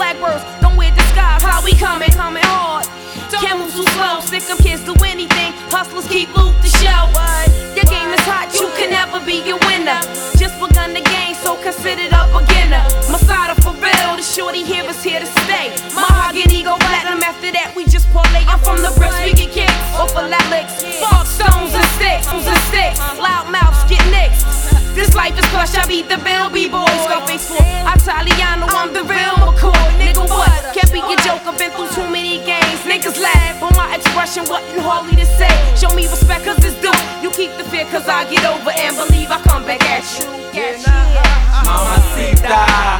blackbirds, don't wear disguise. How we coming hard. Can't move too slow, sick of kids do anything. Hustlers keep loot the show. Your game is hot, you can never be a winner. Just begun the game, so considered a beginner. Masada for real, the shorty here is here to stay. Mahogany go platinum, after that we just parlay. I'm from the bricks, we get kicked off of licks. Fog stones and sticks, loud mouths get nicks. This life is plush, I beat the bill, B-boy. Scarface for Italiano, I'm the real McCoy. Nigga, what? Can't be your joke, I've been through too many games. Niggas laugh, but my expression wasn't hardly to say. Show me respect, cause it's due. You keep the fear, cause I get over and believe I come back at you. Mamacita,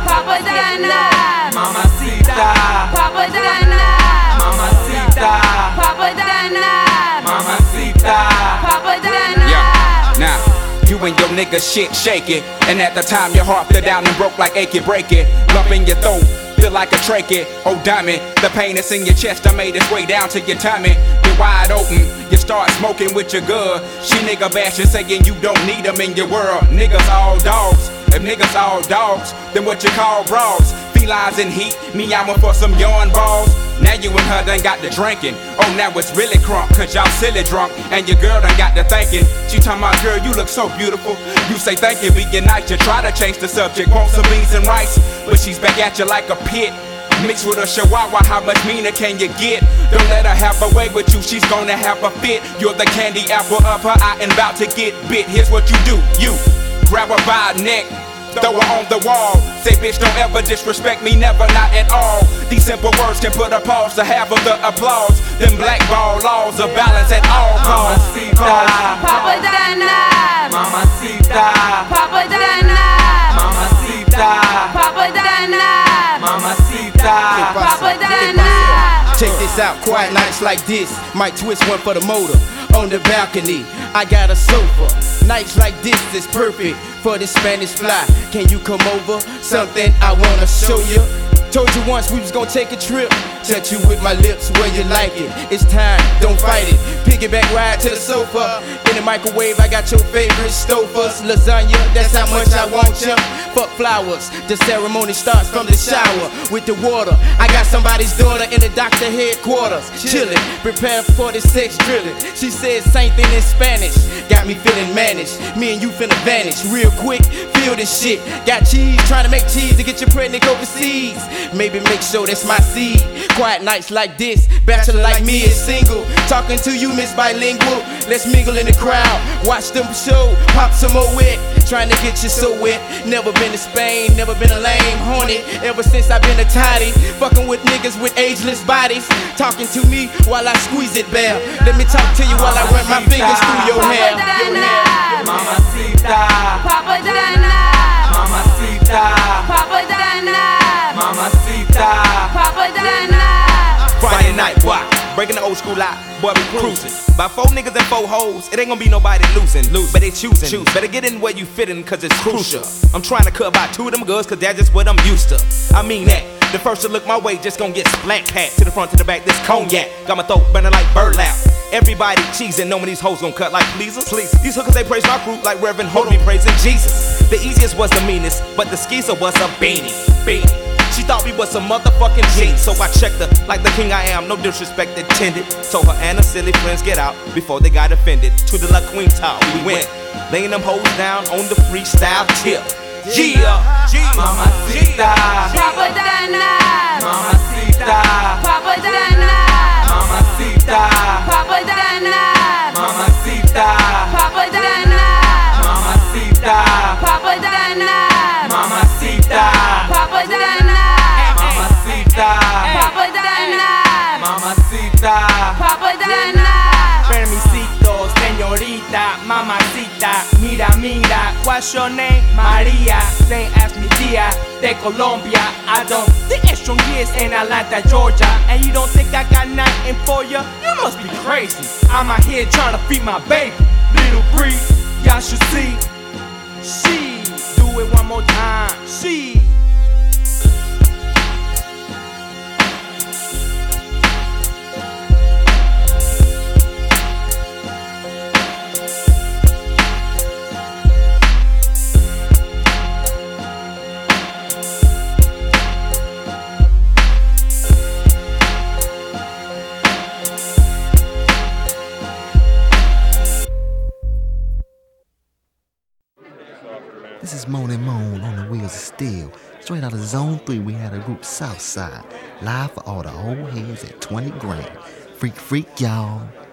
Papadana, Mamacita, Papadana, Mamacita, Papadana, Mamacita, Papadana. Yeah, now you and your nigga shit shaking, and at the time your heart fell down and broke like achy break it. Lump in your throat, feel like a trachea. Oh diamond, the pain that's in your chest, I made its way down to your tummy. You're wide open, you start smoking with your good. She nigga bashing, saying you don't need them in your world. Niggas all dogs, if niggas all dogs, then what you call bras? Felines in heat, me I'm for some yarn balls. Now you and her done got to drinking. Oh, now it's really crunk, cause y'all silly drunk. And your girl done got to thinking. She talking about, girl, you look so beautiful. You say thank you, be your night. You try to change the subject, want some beans and rice, but she's back at you like a pit. Mixed with a chihuahua, how much meaner can you get? Don't let her have her way with you, she's gonna have a fit. You're the candy apple of her eye and about to get bit. Here's what you do, you grab her by her neck, throw her on the wall. Say, bitch, don't ever disrespect me, never, not at all. These simple words can put a pause to half of the applause. Them blackball laws of balance at all costs. Mamacita, Papadana, Mamacita, Papadana, Mamacita, Papadana, Mamacita. Papadana. Check this out, quiet nights like this. Might twist one for the motor. On the balcony, I got a sofa. Nights like this is perfect for the Spanish fly. Can you come over? Something I wanna show you. Told you once we was gonna take a trip. Touch you with my lips where you like it. It's time, don't fight it. Piggyback ride to the sofa. In the microwave, I got your favorite stofers. Lasagna, that's how much I want you. Fuck flowers, the ceremony starts from the shower. With the water, I got somebody's daughter in the doctor headquarters. Chillin', prepare for the sex drilling. She said same thing in Spanish. Got me feeling managed. Me and you finna vanish real quick. Feel this shit. Got cheese, trying to make cheese to get you pregnant overseas. Maybe make sure that's my seed. Quiet nights like this, bachelor like me is single. Talking to you, Miss Bilingual. Let's mingle in the crowd, watch them show, pop some more wet. Trying to get you so wet. Never been to Spain, never been a lame horny. Ever since I've been a toddy, fucking with niggas with ageless bodies. Talking to me while I squeeze it bare. Let me talk to you while I run my fingers through your hair. Mamacita, Papadana, Mamacita, Papadana, Mamacita. Papadana. Friday night, what? Breaking the old school out, boy, we cruising. By 4 niggas and 4 hoes, it ain't gonna be nobody losing. But they choosing. Better get in where you fittin', cause it's crucial. I'm trying to cut by 2 of them girls, cause that's just what I'm used to. I mean that. The first to look my way just gonna get splat cat. To the front, to the back, this cognac. Got my throat burning like burlap. Everybody cheesing, knowing these hoes gon' cut like pleasers. Please. These hookers, they praise my group like Reverend Hold me praising Jesus. The easiest was the meanest, but the skeezer was a beanie. She thought we was some motherfucking G, so I checked her like the king I am, no disrespect intended. Told her and her silly friends get out before they got offended. To the La Quinta we went, laying them hoes down on the freestyle tip. Yeah, Mamacita, Papadana, Mamacita, Papadana, Mamacita, Papadana, Mamacita, Papadana, Mamacita, Papadana, Mamacita, Papadana, Mamacita, Papadana, Mamacita. Papadana. Permisito, señorita, mamacita, mira, mira, what's your name? Maria, same as mi tía, de Colombia. I don't think it's strong years in Atlanta, Georgia. And you don't think I got nothing for you? You must be crazy. I'm out here trying to feed my baby. Little Bree, y'all should see. She, do it one more time. She. This is Moan and Moan on the Wheels of Steel. Straight out of Zone 3, we had a group Southside. Live for all the old heads at 20 grand. Freak, freak, y'all.